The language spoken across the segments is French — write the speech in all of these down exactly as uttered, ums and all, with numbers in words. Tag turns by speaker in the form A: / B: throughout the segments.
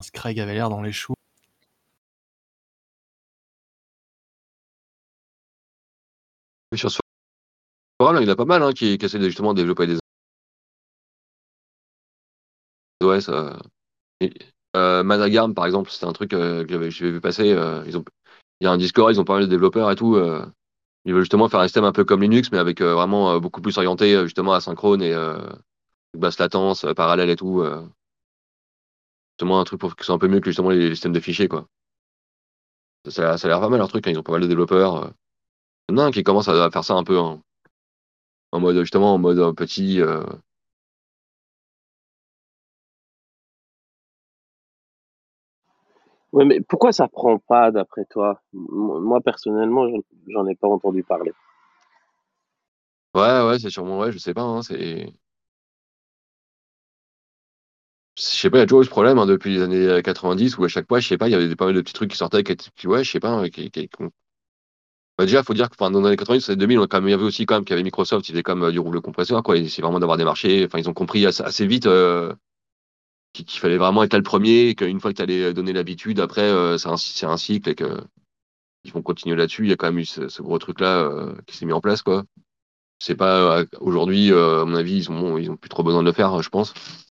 A: Craig avait l'air dans les choux.
B: Mais sur ce forum, il y en a pas mal hein, qui, qui essaient de, justement de développer des O S. Euh, et, euh, Managarm, par exemple, c'était un truc euh, que j'avais j'avais vu passer. Euh, ils ont, il y a un Discord, ils ont pas mal de développeurs et tout. Euh, ils veulent justement faire un système un peu comme Linux, mais avec euh, vraiment euh, beaucoup plus orienté euh, justement asynchrone et euh, basse latence, euh, parallèle et tout. Euh, justement un truc pour que ce soit un peu mieux que justement les, les systèmes de fichiers, quoi. Ça, ça a l'air pas mal leur truc, hein, ils ont pas mal de développeurs. Euh. Il y en a un qui commence à, à faire ça un peu hein, en mode justement en mode euh, petit. Euh,
C: Ouais, mais pourquoi ça prend pas d'après toi? M- Moi, personnellement, j'en j'en ai pas entendu parler.
B: Ouais, ouais, c'est sûrement, ouais, je sais pas, hein, c'est. Je sais pas, il y a toujours eu ce problème hein, depuis les années euh, quatre-vingt-dix où à chaque fois, je sais pas, il y avait des, pas mal de petits trucs qui sortaient, qui étaient, qui, ouais, je sais pas, hein, qui, qui- qui- bah, déjà, faut dire que enfin, dans les années quatre-vingt-dix, les deux mille, on a quand même, il y avait aussi quand même qu'il y avait Microsoft, ils faisaient quand même euh, du rouleau compresseur, quoi, ils essayaient vraiment d'avoir des marchés, enfin, ils ont compris assez, assez vite euh, qu'il qu'il fallait vraiment être là le premier, et qu'une fois que tu allais donner l'habitude, après, euh, c'est un, c'est un cycle et que ils vont continuer là-dessus, il y a quand même eu ce, ce gros truc-là euh, qui s'est mis en place, quoi. C'est pas, euh, aujourd'hui, euh, à mon avis, ils ont, bon, ils ont plus trop besoin de le faire, je pense.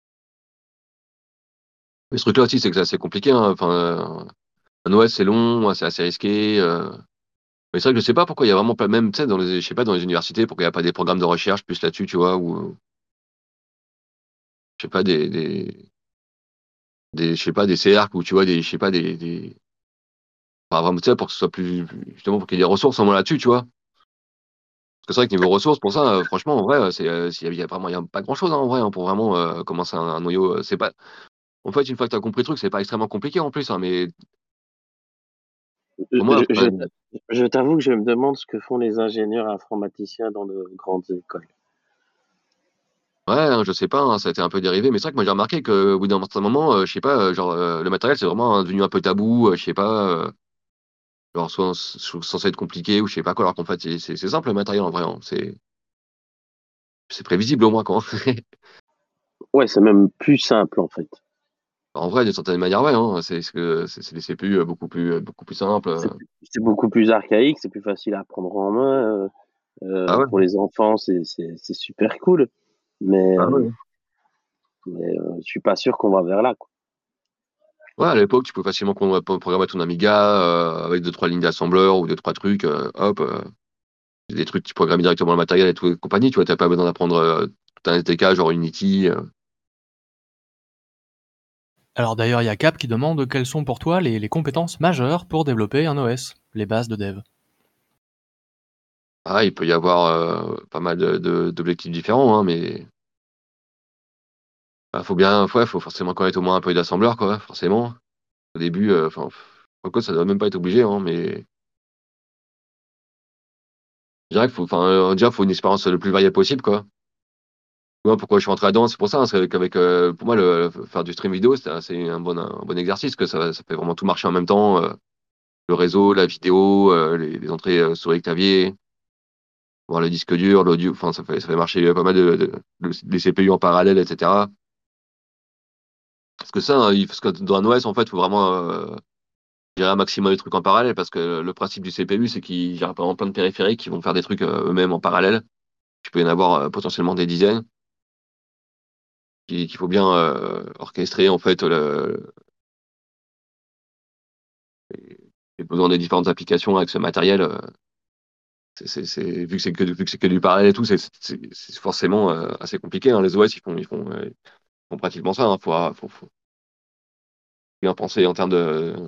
B: Mais ce truc-là aussi, c'est que c'est assez compliqué, hein. Enfin, euh, un O S, c'est long, c'est assez risqué. euh. Mais c'est vrai que je sais pas pourquoi il y a vraiment pas, même, tu sais, dans les, je sais pas, dans les universités, pourquoi il n'y a pas des programmes de recherche plus là-dessus, tu vois, ou, euh, je sais pas, des, des, des, je sais pas, des cercles, ou tu vois, des, je sais pas, des, des, enfin, vraiment, tu sais, pour que ce soit plus, justement, pour qu'il y ait des ressources en moins là-dessus, tu vois. Parce que c'est vrai que niveau ressources, pour ça, euh, franchement, en vrai, euh, c'est, euh, il y a il y a vraiment, il y a pas grand-chose, hein, en vrai, hein, pour vraiment euh, commencer un, un noyau. euh, C'est pas, en fait, une fois que tu as compris le truc, c'est pas extrêmement compliqué en plus, hein, mais
C: Je,
B: pour moi,
C: je,
B: enfin,
C: je je t'avoue que je me demande ce que font les ingénieurs informaticiens dans de grandes écoles.
B: ouais, hein, je sais pas, hein, ça a été un peu dérivé, mais c'est vrai que moi j'ai remarqué que au bout d'un certain moment, euh, je sais pas, euh, genre euh, le matériel c'est vraiment devenu un peu tabou, euh, je sais pas, euh, genre soit soit censé être compliqué ou je sais pas quoi, alors qu'en fait c'est c'est- c'est simple le matériel en vrai, hein, c'est c'est prévisible au moins quoi.
C: Ouais, c'est même plus simple en fait.
B: En vrai, d'une certaine manière, ouais, hein, c'est c'est que c'est c'est des C P U euh, beaucoup plus euh, beaucoup plus simples. euh.
C: C'est c'est beaucoup plus archaïque, c'est plus facile à prendre en main. euh,
B: Ah
C: euh,
B: ouais,
C: pour les enfants, c'est c'est- c'est super cool, mais,
B: ah
C: euh,
B: ouais.
C: mais euh, je suis pas sûr qu'on va vers là, quoi.
B: Ouais, à l'époque, tu peux facilement con- programmer ton Amiga euh, avec deux trois lignes d'assembleur ou deux trois trucs, euh, hop, euh, des trucs tu programmes directement le matériel et tout et compagnie, tu vois, t'as pas besoin d'apprendre euh, tout un S D K genre Unity. euh.
A: Alors d'ailleurs, il y a Cap qui demande quelles sont pour toi les, les compétences majeures pour développer un O S, les bases de dev.
B: Ah, il peut y avoir euh, pas mal de, de- d'objectifs différents, hein, mais bah, faut bien, ouais, faut forcément connaître au moins un peu d'assembleur, quoi, forcément. Au début, euh, enfin, quoi, ça doit même pas être obligé, hein, mais je dirais qu'il faut, enfin, euh, déjà, faut une expérience le plus variée possible, quoi. Moi, pourquoi je suis rentré là-dedans, c'est pour ça, hein, c'est qu'avec, euh, pour moi, le, faire du stream vidéo, c'est c'est un bon, un bon exercice, que ça, ça fait vraiment tout marcher en même temps, euh, le réseau, la vidéo, euh, les, les entrées euh, souris clavier, voir le disque dur, l'audio, enfin, ça fait, ça fait marcher pas mal de, de, de- des C P U en parallèle, et cetera. Parce que ça, hein, il- parce que dans un O S, en fait, il faut vraiment euh, gérer un maximum de trucs en parallèle, parce que le principe du C P U, c'est qu'il gère vraiment plein de périphériques qui vont faire des trucs euh, eux-mêmes en parallèle. Tu peux y en avoir euh, potentiellement des dizaines, qui- qu'il faut bien euh, orchestrer, en fait, le, les besoins des différentes applications avec ce matériel. euh, c'est, c'est, c'est- vu que c'est que, vu que c'est que du parallèle et tout, c'est c'est- c'est forcément euh, assez compliqué, hein. Les O S, ils font, ils font, euh, ils font pratiquement ça. Il faut, faut, faut bien penser en termes de,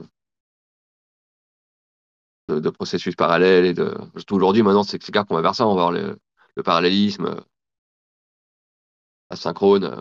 B: de, de processus parallèles et de. Surtout aujourd'hui, maintenant, c'est c'est clair qu'on va vers ça. On va voir le, le parallélisme euh, asynchrone. euh.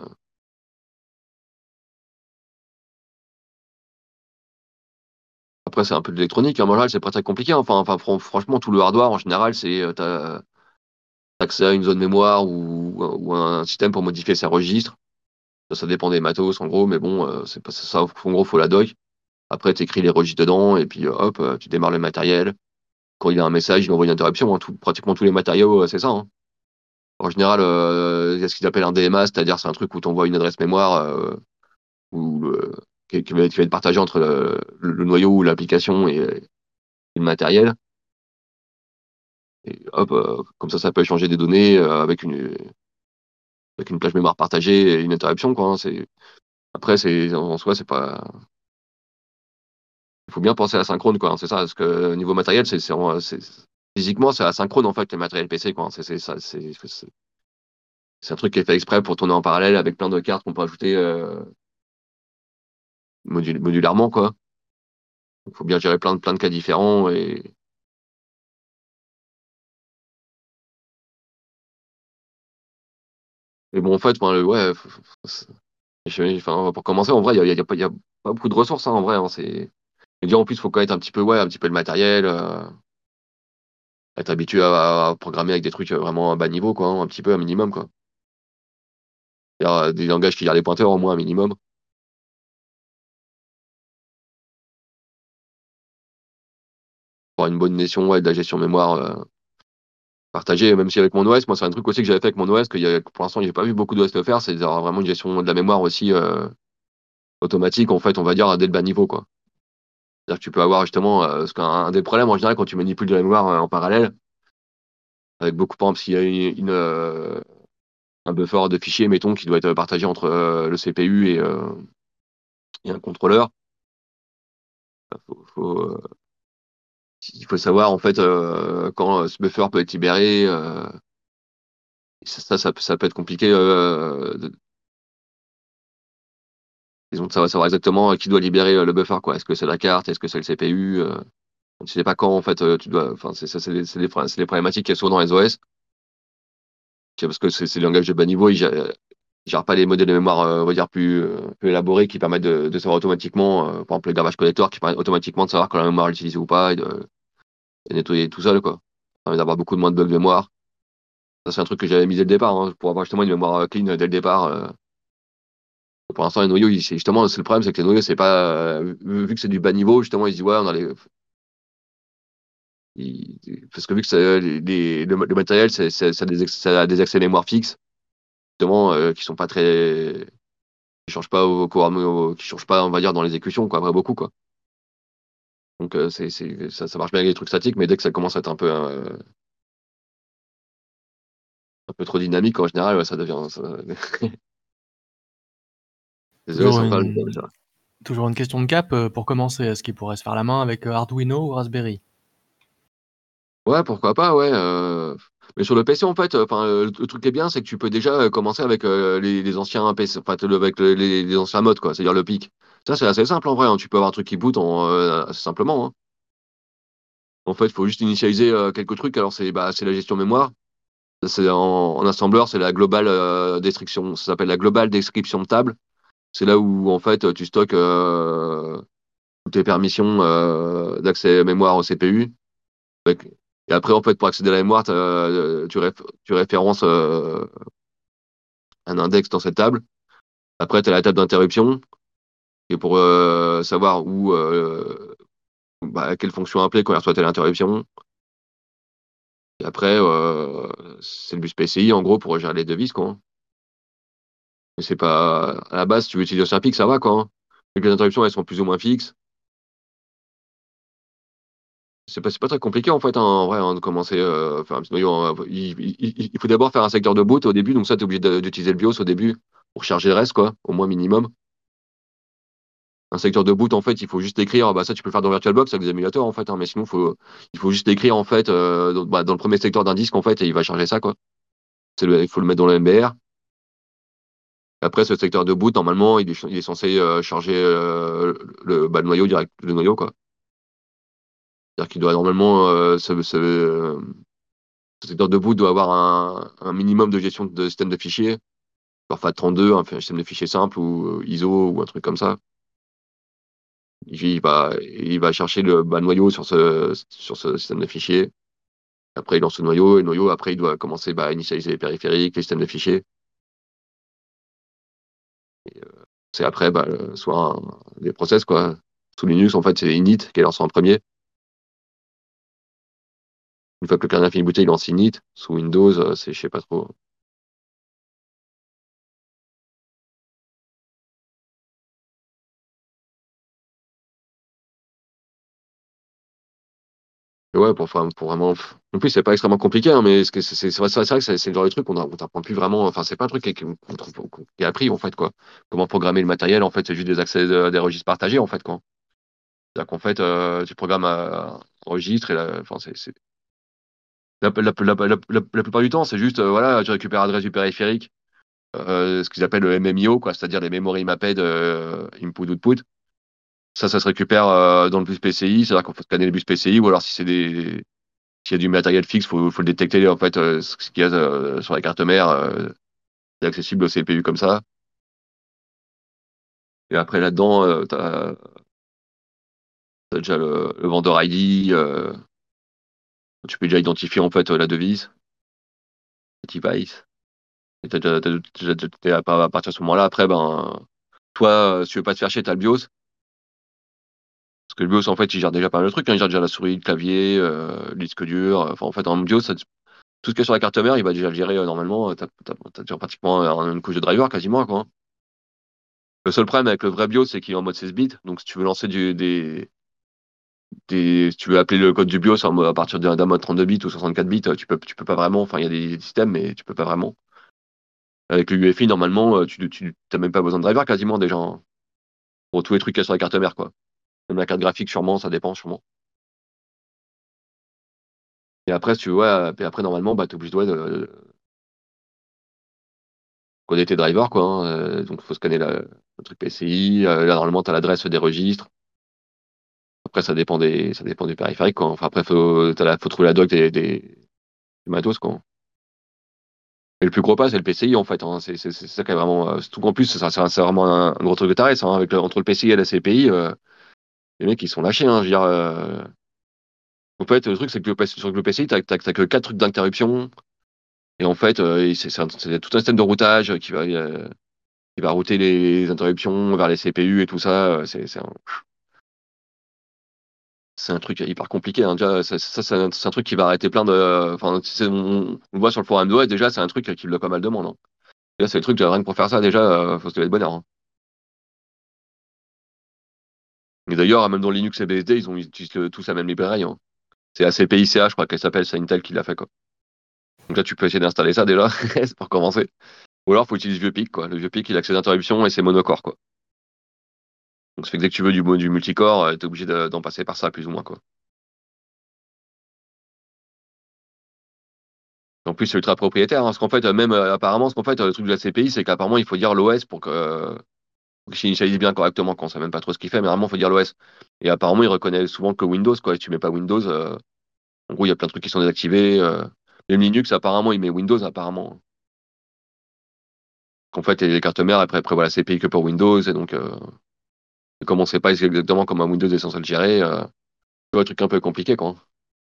B: Après, c'est un peu de l'électronique, hein. En général, c'est pas très compliqué, hein. Enfin, enfin, fran- franchement, tout le hardware, en général, c'est euh, t'as t'as accès à une zone mémoire ou, ou un système pour modifier ses registres. Ça, ça dépend des matos, en gros, mais bon, euh, c'est pas ça. En gros, faut la doc. Après, tu écris les registres dedans, et puis euh, hop, euh, tu démarres le matériel. Quand il y a un message, il envoie une interruption, hein. Tout- pratiquement tous les matériaux, euh, c'est ça, hein. En général, euh, il y a ce qu'ils appellent un D M A, c'est-à-dire c'est un truc où tu envoies une adresse mémoire, euh, où, euh, qui, qui va être, qui va être partagé entre le, le noyau ou l'application et, et le matériel. Et hop, euh, comme ça, ça peut échanger des données euh, avec une, avec une plage mémoire partagée et une interruption, quoi. Hein. C'est, après, c'est, en soi, c'est pas. Il faut bien penser asynchrone, quoi. Hein. C'est ça, parce que niveau matériel, c'est, c'est, c'est- physiquement, c'est asynchrone, en fait, les matériels P C, quoi. Hein. C'est, c'est, ça, c'est, c'est, c'est un truc qui est fait exprès pour tourner en parallèle avec plein de cartes qu'on peut ajouter euh, modul- modulairement, quoi. Il faut bien gérer plein de, plein de cas différents et. Et bon, en fait, ben, le- ouais, faut- faut- faut- je- enfin, pour commencer, en vrai, il y a, il y a pas, il y a pas beaucoup de ressources, hein, en vrai. Hein. C'est. Et dire, en plus, il faut connaître un petit peu, ouais, un petit peu le matériel, euh, être habitué à, à programmer avec des trucs euh, vraiment à bas niveau, quoi, hein, un petit peu, un minimum, quoi. C'est-à-dire, euh, des langages qui gèrent les pointeurs, au moins, un minimum. Pour une bonne notion, ouais, de la gestion mémoire euh, partagée, même si avec mon O S, moi, c'est un truc aussi que j'avais fait avec mon O S, que il y a- pour l'instant, j'ai pas vu beaucoup d'O S le faire, c'est d'avoir vraiment une gestion de la mémoire aussi euh, automatique, en fait, on va dire, dès le bas niveau, quoi. C'est-à-dire que tu peux avoir justement, euh, parce qu'un un des problèmes en général quand tu manipules de la mémoire euh, en parallèle, avec beaucoup, par exemple, s'il y a une, une, euh, un buffer de fichiers, mettons, qui doit être partagé entre euh, le C P U et, euh, et un contrôleur, faut, faut, euh, il faut savoir en fait euh, quand euh, ce buffer peut être libéré. Euh, ça, ça, ça, peut ça peut être compliqué. Euh, de, disons de savoir, savoir exactement qui doit libérer euh, le buffer, quoi. Est-ce que c'est la carte, est-ce que c'est le C P U euh, tu sais pas quand en fait euh, tu dois. Enfin, c'est ça, c'est les, c'est les, c'est les problématiques qu'il y a souvent dans les O S. Parce que c'est c'est le langage de bas niveau, il gère, il gère pas les modèles de mémoire, euh, on va dire, plus, euh, plus élaborés qui permettent de, de savoir automatiquement, euh, par exemple, le garbage collector qui permet automatiquement de savoir quand la mémoire est utilisée ou pas et de, de nettoyer tout seul, quoi. Ça permet d'avoir beaucoup de moins de bugs de mémoire. Ça, c'est un truc que j'avais mis dès le départ, hein, pour avoir justement une mémoire euh, clean dès le départ. euh. Pour l'instant, les noyaux, ils- c'est justement, c'est le problème, c'est que les noyaux, c'est pas, euh, vu vu que c'est du bas niveau, justement, ils se disent, ouais, on a les, ils- parce que vu que c'est- les, les- le, le matériel, c'est, c'est- ça a des, ex- ça a des accès mémoire fixes, justement, euh, qui sont pas très, qui changent pas au, au, au- qui changent pas, on va dire, dans l'exécution, quoi, après beaucoup, quoi. Donc, euh, c'est, c'est, ça, ça marche bien avec les trucs statiques, mais dès que ça commence à être un peu, euh, un peu trop dynamique, en général, ouais, ça devient, ça- désolé,
A: Toujours
B: c'est encore le
A: une,
B: ça.
A: toujours une question de cap euh, pour commencer. Est-ce qu'il pourrait se faire la main avec euh, Arduino ou Raspberry?
B: Ouais, pourquoi pas, ouais. euh, Mais sur le P C, en fait, euh, enfin, euh, le, le truc qui est bien, c'est que tu peux déjà euh, commencer avec euh, les, les anciens P C, enfin, le- avec le- les, les anciens modes, quoi, c'est-à-dire le pic. Ça, c'est assez simple en vrai, hein. Tu peux avoir un truc qui boot en, euh, assez simplement. Hein. En fait, il faut juste initialiser euh, quelques trucs. Alors, c'est bah, c'est la gestion mémoire. C'est en, en assembleur, c'est la global euh, description. Ça s'appelle la global description de table. C'est là où, en fait, tu stockes euh, toutes tes permissions euh, d'accès mémoire au C P U. Avec- Et après, en fait, pour accéder à la mémoire, t'as, euh, tu, réf- tu références euh, un index dans cette table. Après, tu as la table d'interruption, et pour euh, savoir où, euh, bah, quelle fonction appeler quand il reçoit telle interruption. Et après, euh, c'est le bus P C I, en gros, pour gérer les devises, quoi. Hein. Mais c'est pas. À la base, si tu veux utiliser un pic, ça va, quoi. Hein. Vu que les interruptions, elles sont plus ou moins fixes. C'est pas, c'est pas très compliqué en fait, hein, en vrai, hein, de commencer euh, à faire un petit noyau. Hein. Il, il- il- il faut d'abord faire un secteur de boot au début, donc ça, tu es obligé de- d'utiliser le BIOS au début pour charger le reste, quoi, au moins minimum. Un secteur de boot, en fait, il faut juste écrire, bah ça, tu peux le faire dans VirtualBox avec des émulateurs, en fait, hein, mais sinon, faut, il faut juste écrire, en fait, euh, dans, bah, dans le premier secteur d'un disque, en fait, et il va charger ça, quoi. C'est le- il faut le mettre dans le M B R. Après, ce secteur de boot, normalement, il est, il est censé euh, charger euh, le, bah, le noyau direct, le noyau, quoi. C'est-à-dire qu'il doit normalement euh, se, se- ce secteur de boot doit avoir un, un minimum de gestion de système de fichiers, genre FAT trente-deux, un système de fichiers simple ou euh, I S O ou un truc comme ça. Il va, il va chercher le bah, noyau sur ce, sur ce système de fichiers. Après, il lance le noyau, et le noyau, après, il doit commencer bah, à initialiser les périphériques, les systèmes de fichiers. C'est après, bah, le- soit un- des process, quoi. Sous Linux, en fait, c'est init qui est lancé en premier. Une fois que le kernel a fini de booter, il lance init. Sous Windows, euh, c'est, je sais pas trop. Et ouais, pour, faire- pour vraiment. En plus, c'est pas extrêmement compliqué, hein, mais c'est c'est- c'est- c'est vrai, c'est vrai que c'est c'est le genre de truc qu'on a- on t'apprend plus vraiment. Enfin, c'est pas un truc qui, qu'on trouve- qu'on- qui est appris, en fait, quoi. Comment programmer le matériel, en fait, c'est juste des accès de- des registres partagés, en fait, quoi. C'est-à-dire qu'en fait, euh, tu programmes un un registre et la, enfin, c'est, c'est- la, la, la, la, la- la plupart du temps, c'est juste, euh, voilà, tu récupères l'adresse du périphérique, euh, ce qu'ils appellent le M M I O, quoi, c'est-à-dire les Memory Mapped euh, Input Output. Ça, ça se récupère euh, dans le bus P C I, c'est-à-dire qu'il faut scanner le bus P C I, ou alors si c'est des, s'il y a du matériel fixe, faut, faut le détecter, en fait, euh, ce qu'il y a euh, sur la carte mère, euh, c'est accessible au C P U comme ça. Et après, là-dedans, euh, t'as, t'as déjà le, le vendeur I D, euh, tu peux déjà identifier, en fait, la devise, le device. Et t'as- t'as- t'as- t'as- t'as- t'as- à à partir de ce moment-là, après, ben, toi, euh, si tu veux pas te faire chier, t'as le BIOS. Parce que le BIOS, en fait, il gère déjà pas mal de trucs, hein. Il gère déjà la souris, le clavier, euh, le disque dur. Enfin, en fait, en BIOS, ça- tout ce qu'il y a sur la carte mère, il va déjà le gérer euh, normalement. T'as, t'as, t'as déjà pratiquement euh, une couche de driver, quasiment, quoi. Le seul problème avec le vrai BIOS, c'est qu'il est en mode seize bits. Donc, si tu veux lancer du, des, des, si tu veux appeler le code du BIOS en mode- à partir d'un d'un mode trente-deux bits ou soixante-quatre bits, euh, tu peux, tu peux pas vraiment. Enfin, il y a des systèmes, mais tu peux pas vraiment. Avec le U E F I, normalement, euh, tu, tu, t'as même pas besoin de driver, quasiment, déjà, hein, pour tous les trucs qu'il y a sur la carte mère, quoi. Même la carte graphique, sûrement, ça dépend, sûrement. Et après, si tu veux, ouais, et après, normalement, bah, t'es obligé de, ouais, de connaître tes drivers, quoi, hein. Euh, donc, il faut scanner la- le truc P C I. Euh, là, normalement, t'as l'adresse des registres. Après, ça dépend des, ça dépend du périphérique, quoi. Enfin, après, faut, t'as la, faut trouver la doc des, des, des matos, quoi. Et le plus gros pas, c'est le P C I, en fait, hein. C'est c'est- c'est ça qui est vraiment. Euh, surtout qu'en plus, c'est c'est- c'est vraiment un, un gros truc de taré, ça, hein. Avec le- entre le P C I et la C P I, euh, les mecs, ils sont lâchés, hein. Je veux dire, euh, en fait, le truc, c'est que le, P C sur le P C I, t'as t'as- t'as que quatre trucs d'interruption. Et en fait, euh, c'est c'est un- c'est tout un système de routage qui va, euh, qui va router les interruptions vers les C P U et tout ça. euh, C'est c'est un, c'est un truc hyper compliqué, hein. Déjà, ça, ça, c'est un, c'est un truc qui va arrêter plein de. Enfin, c'est- on, on le voit sur le forum d'O S, déjà, c'est un truc qui bloque pas mal de monde, hein. Déjà, c'est le truc, rien que pour faire ça, déjà, euh, faut se lever de bonne heure, hein. Et d'ailleurs, même dans Linux et B S D, ils ont ils utilisent le- tous la même librairie, hein. C'est A C P I C A, je crois qu'elle s'appelle, c'est Intel qui l'a fait, quoi. Donc là, tu peux essayer d'installer ça déjà, c'est pour commencer. Ou alors, faut utiliser le vieux PIC, quoi. Le vieux PIC, il a accès d'interruption et c'est monocore, quoi. Donc, ça fait que dès que tu veux du, du multicore, euh, t'es obligé de- d'en passer par ça, plus ou moins, quoi. En plus, c'est ultra propriétaire, hein, parce qu'en fait, euh, même euh, apparemment, ce qu'en fait, euh, le truc de la C P I, c'est qu'apparemment, il faut dire l'O S pour que, euh, pour qu'il s'initialise bien correctement, quand on sait même pas trop ce qu'il fait, mais vraiment, il faut dire l'O S. Et apparemment, il reconnaît souvent que Windows, quoi. Si tu mets pas Windows, euh, en gros, il y a plein de trucs qui sont désactivés. euh. Même Linux, apparemment, il met Windows, apparemment. Qu'en fait, les cartes mères, après, prévoient la C P I que pour Windows, et donc, euh, comme on sait pas exactement comment Windows est censé le gérer, euh, c'est un truc un peu compliqué, quoi.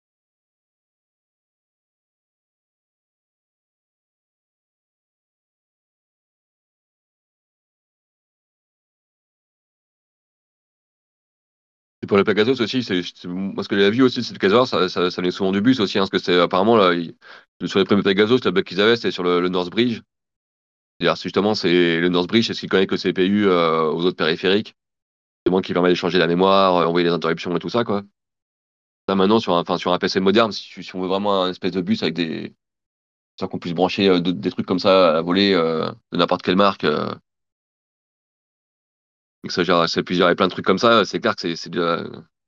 B: Et pour le Pegasus aussi, c'est, c'est- moi, ce que j'ai vu aussi, c'est le Pegasus, ça, ça, ça venait souvent du bus aussi, hein, parce que c'est apparemment, là, il- sur les premiers Pegasus, le bug qu'ils avaient, c'était sur le, le North Bridge. C'est-à-dire, c'est justement, c'est le North Bridge, c'est ce qui connecte le C P U euh, aux autres périphériques. C'est moi qui permet d'échanger la mémoire, euh, envoyer les interruptions et tout ça, quoi. Là, maintenant, sur un, enfin, sur un P C moderne, si, tu- si on veut vraiment un espèce de bus avec des, sans qu'on puisse brancher euh, de- des trucs comme ça à voler euh, de n'importe quelle marque, euh, et que ça gère, ça puisse gérer plein de trucs comme ça, c'est clair que c'est c'est déjà,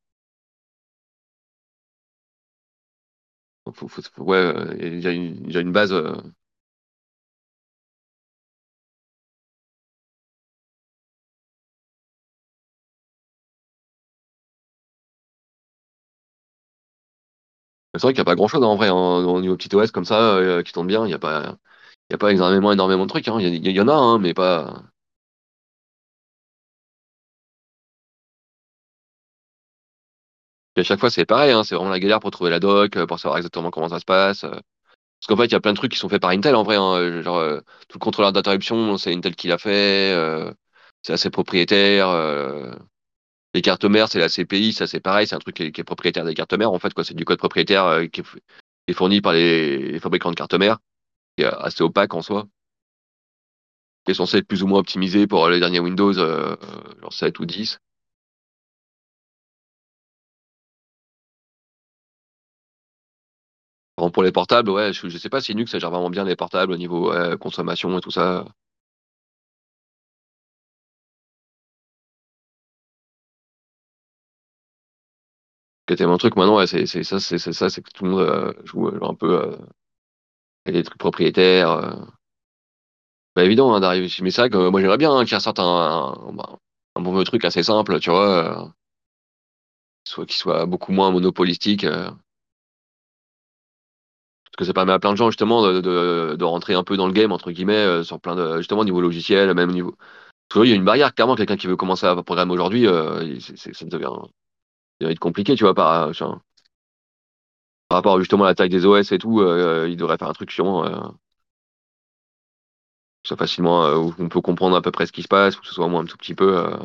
B: faut, faut- faut- ouais, euh, il y a une, il y a une base. euh, C'est vrai qu'il n'y a pas grand-chose en vrai en, au niveau petit O S comme ça euh, qui tourne bien. Il n'y a pas, il y a pas énormément, énormément de trucs, hein. Il y, a- il y en a, hein, mais pas. Et à chaque fois, c'est pareil, hein. C'est vraiment la galère pour trouver la doc, euh, pour savoir exactement comment ça se passe. euh. Parce qu'en fait, il y a plein de trucs qui sont faits par Intel en vrai, hein. Euh, Genre, euh, tout le contrôleur d'interruption, c'est Intel qui l'a fait. euh, c'est assez propriétaire. euh. Les cartes mères, c'est la C P I, ça c'est pareil, c'est un truc qui est, qui est propriétaire des cartes mères. En fait, quoi, c'est du code propriétaire euh, qui est, qui est fourni par les, les fabricants de cartes mères, qui est assez opaque en soi, qui est censé être plus ou moins optimisé pour les derniers Windows, euh, genre sept ou dix. Par exemple, pour les portables, ouais, je, je sais pas si Linux ça gère vraiment bien les portables au niveau ouais, consommation et tout ça. Qui était mon truc maintenant, ouais, c'est c'est ça, c'est c'est ça, c'est que tout le monde euh, joue euh, un peu euh, avec des trucs propriétaires. euh. Pas évident hein, d'arriver. Mais c'est vrai que euh, moi j'aimerais bien hein, qu'ils ressortent un, un, bah, un bon vieux truc assez simple, tu vois, euh, qui soit, qui soit beaucoup moins monopolistique. euh. Parce que ça permet à plein de gens justement de, de, de rentrer un peu dans le game, entre guillemets, euh, sur plein de, justement, niveau logiciel, même niveau. Parce que il y a une barrière, clairement, quelqu'un qui veut commencer à programmer aujourd'hui, euh, il- c'est, c'est- ça devient, ça devient compliqué, tu vois, par, enfin, par rapport justement à la taille des O S et tout, euh, il devrait faire un truc sûrement, euh, qui soit facilement, euh, où on peut comprendre à peu près ce qui se passe, ou que ce soit au moins un tout petit peu euh,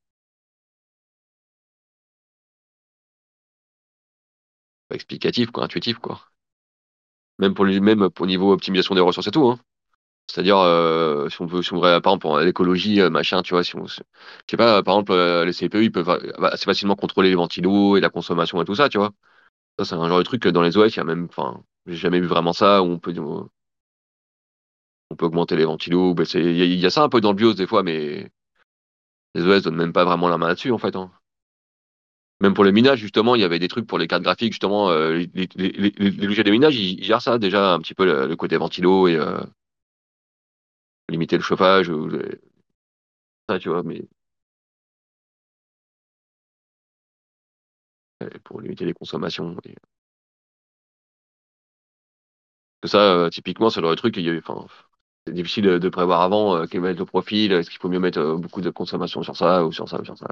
B: explicatif, quoi, intuitif, quoi. Même pour lui, même pour niveau optimisation des ressources et tout, hein. C'est-à-dire, euh, si on veut, si on veut, par exemple, pour l'écologie, euh, machin, tu vois, si on, je sais pas, par exemple, euh, les C P U, ils peuvent euh, assez facilement contrôler les ventilos et la consommation et tout ça, tu vois. Ça, c'est un genre de truc que dans les O S, il y a même, enfin, j'ai jamais vu vraiment ça, où on peut, on peut augmenter les ventilos, ou baisser. Il y, a il y a ça un peu dans le BIOS des fois, mais les O S donnent même pas vraiment la main là-dessus, en fait, hein. Même pour le minage, justement, il y avait des trucs pour les cartes graphiques, justement, euh, les, les, les, les, les logiciels de minage, ils, ils gèrent ça déjà, un petit peu le, le côté ventilo et euh, limiter le chauffage, ou, le- ça, tu vois, mais euh, pour limiter les consommations. Et, que ça, euh, typiquement, c'est le genre de truc, il y a, enfin, c'est difficile de, de prévoir avant euh, quel va être le profil, est-ce qu'il faut mieux mettre euh, beaucoup de consommation sur ça ou sur ça ou sur ça.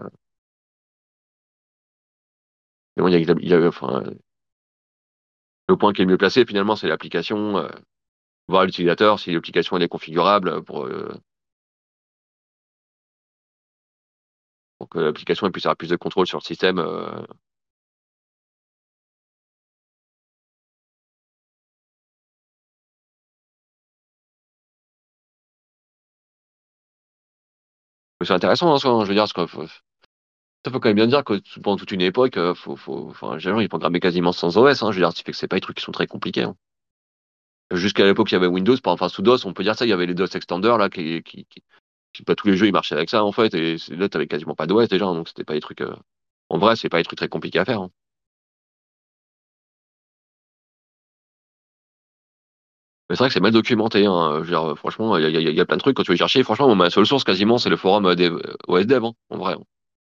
B: Mais bon, il y a, il y a, enfin, le point qui est le mieux placé, finalement, c'est l'application, euh, voir l'utilisateur, si l'application elle est configurable pour, euh, pour que l'application elle puisse avoir plus de contrôle sur le système. Euh, c'est intéressant, hein, ça, hein, je veux dire, parce que faut- ça faut quand même bien dire que pendant toute une époque, euh, faut, faut, enfin, les gens, ils programmaient quasiment sans O S, hein, je veux dire, ce qui fait que c'est pas des trucs qui sont très compliqués, hein. Jusqu'à l'époque, il y avait Windows, par- enfin, sous DOS, on peut dire ça, il y avait les DOS Extender, là, qui, qui, qui, qui- pas tous les jeux, ils marchaient avec ça, en fait, et c'est- là, t'avais quasiment pas d'O S, déjà, hein, donc c'était pas des trucs, euh, en vrai, c'est pas des trucs très compliqués à faire, hein. Mais c'est vrai que c'est mal documenté, hein, je veux dire, franchement, il y a, il y a- il y a plein de trucs, quand tu veux y chercher, franchement, moi, ma seule source, quasiment, c'est le forum euh, des euh, O S Dev, hein, en vrai, hein.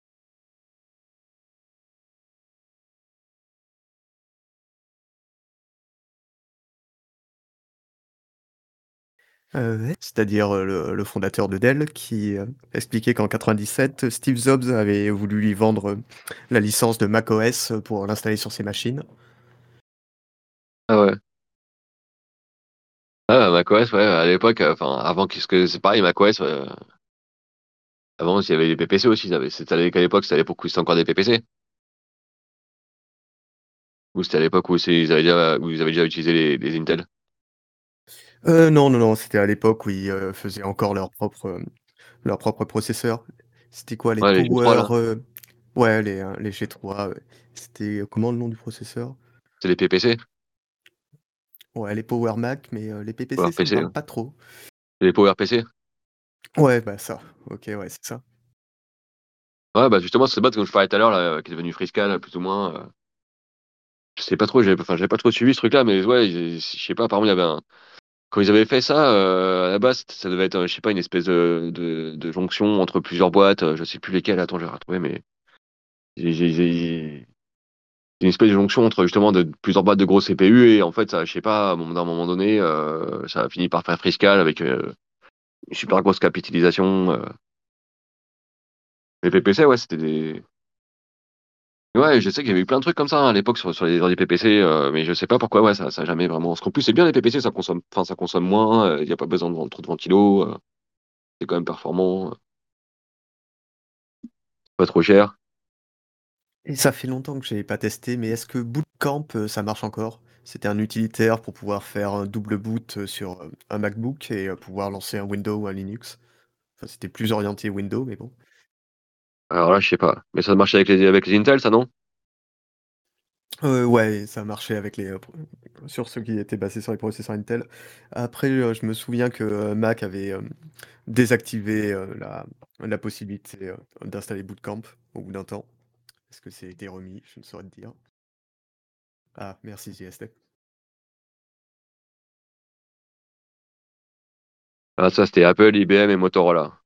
D: Heu, ouais, c'est-à-dire, heu, le le fondateur de Dell qui, heu, expliquait qu'en quatre-vingt-dix-sept, Steve Jobs avait voulu lui vendre, heu, la licence de macOS, heu, pour l'installer sur ses machines.
B: Ah ouais. Ah, macOS, ouais, à l'époque, euh, enfin, avant que, parce que c'est pareil, macOS, euh, avant, il y avait les P P C aussi, ils avaient- c'était à l'époque, c'était à l'époque où c'était encore des P P C. Ou c'était à l'époque où c'est- ils avaient déjà, où ils avaient déjà utilisé les, les Intel.
D: Heu, non, non, non, c'était à l'époque où ils, heu, faisaient encore leur propre, hem, leur propre processeur. C'était quoi les
B: Ouais, les G trois,
D: Power,
B: là.
D: heu ouais, les, heu, les G trois, ouais. C'était, heu, comment le nom du processeur?
B: C'est les P P C,
D: Ouais, les Power Mac, mais, heu, les P P C, ça me
B: PowerPC,
D: parle
B: hein.
D: pas trop.
B: Les PowerPC.
D: Ouais, bah, ça. OK, ouais, c'est ça.
B: Ouais, bah justement, c'est bête, comme je parlais tout à l'heure, là, qui est devenu Friscal, là, plus ou moins. euh, je sais pas trop, j'ai enfin, j'ai pas trop suivi ce truc-là, mais ouais, j'ai- je sais pas, apparemment, il y avait un. Quand ils avaient fait ça, euh, à la base, ça devait être, euh, je sais pas, une espèce de, de, de jonction entre plusieurs boîtes, euh, je sais plus lesquelles, attends, je vais retrouver, mais. j'ai- j'ai- j'ai- C'est une espèce de jonction entre justement de plusieurs boîtes de gros C P U et en fait, ça, je sais pas, à un moment à un moment donné, euh, ça a fini par faire Friscal avec euh, une super grosse capitalisation. euh. Les P P C, ouais, c'était des. Ouais, je sais qu'il y avait eu plein de trucs comme ça hein, à l'époque sur, sur les, dans les P P C, euh, mais je sais pas pourquoi, ouais, ça, ça a jamais vraiment. Parce qu'en plus, c'est bien les P P C, ça consomme, enfin, ça consomme moins, il n'y a pas besoin de vendre trop de ventilo, euh, c'est quand même performant, euh, pas trop cher.
D: Et ça fait longtemps que j'ai pas testé, mais est-ce que Bootcamp, heu, ça marche encore? C'était un utilitaire pour pouvoir faire un double boot, heu, sur, heu, un MacBook et heu, pouvoir lancer un Windows ou un Linux. Enfin, c'était plus orienté Windows, mais bon.
B: Alors là, je sais pas. Mais ça marche avec les, avec les Intel, ça, non?
D: Heu, ouais, ça marchait avec les, heu, pro sur ceux qui étaient basés sur les processeurs Intel. Après, heu, je me souviens que, heu, Mac avait, hem, désactivé, heu, la la possibilité, heu, d'installer Boot Camp au bout d'un temps. Est-ce que c'est été remis? Je ne saurais te dire. Ah, merci J S T.
B: Ah, ça, c'était Apple, I B M et Motorola.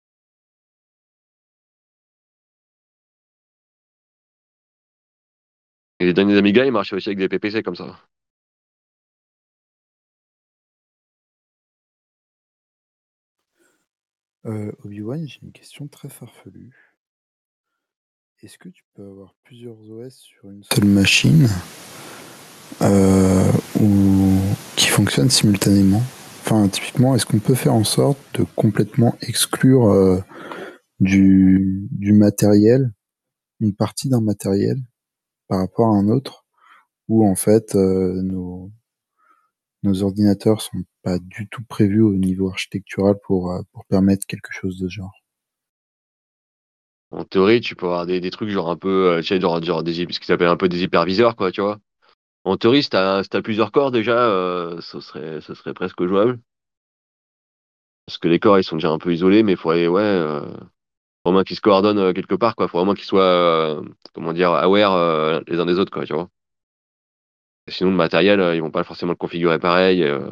B: Et les derniers Amiga, ils marchaient aussi avec des P P C comme ça.
E: Euh, Obi-Wan, j'ai une question très farfelue. Est-ce que tu peux avoir plusieurs O S sur une seule machine euh, ou qui fonctionnent simultanément? Enfin, typiquement, est-ce qu'on peut faire en sorte de complètement exclure euh, du, du matériel, une partie d'un matériel par rapport à un autre, où en fait euh, nos, nos ordinateurs sont pas du tout prévus au niveau architectural pour, euh, pour permettre quelque chose de ce genre?
B: En théorie, tu peux avoir des, des trucs genre un peu, euh, tu sais, genre, genre des, ce qu'ils appellent un peu des hyperviseurs, quoi, tu vois. En théorie, si t'as, si t'as plusieurs corps déjà, euh, ce serait, ce serait presque jouable. Parce que les corps, ils sont déjà un peu isolés, mais il faudrait, ouais, euh, faut au moins qu'ils se coordonnent euh, quelque part, quoi. Il faut vraiment qu'ils soient, euh, comment dire, aware euh, les uns des autres, quoi, tu vois. Et sinon, le matériel, euh, ils vont pas forcément le configurer pareil. euh.